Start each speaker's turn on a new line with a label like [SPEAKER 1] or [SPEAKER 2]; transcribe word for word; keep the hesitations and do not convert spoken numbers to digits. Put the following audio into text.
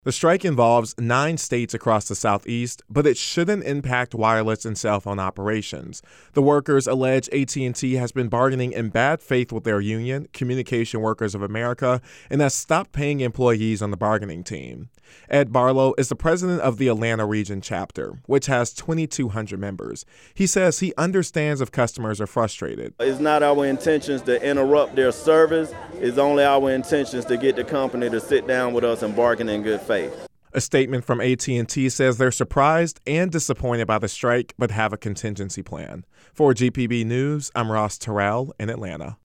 [SPEAKER 1] The strike involves nine states across the Southeast, but it shouldn't impact wireless and cell phone operations. The workers allege A T and T has been bargaining in bad faith with their union, Communication Workers of America, and has stopped paying employees on the bargaining team. Ed Barlow is the president of the Atlanta Region chapter, which has twenty-two hundred members. He says he understands if customers are frustrated.
[SPEAKER 2] It's not our intentions to interrupt their service. It's only our intentions to get the company to sit down with us and bargain in good faith.
[SPEAKER 1] A statement from A T and T says they're surprised and disappointed by the strike, but have a contingency plan. For G P B News, I'm Ross Terrell in Atlanta.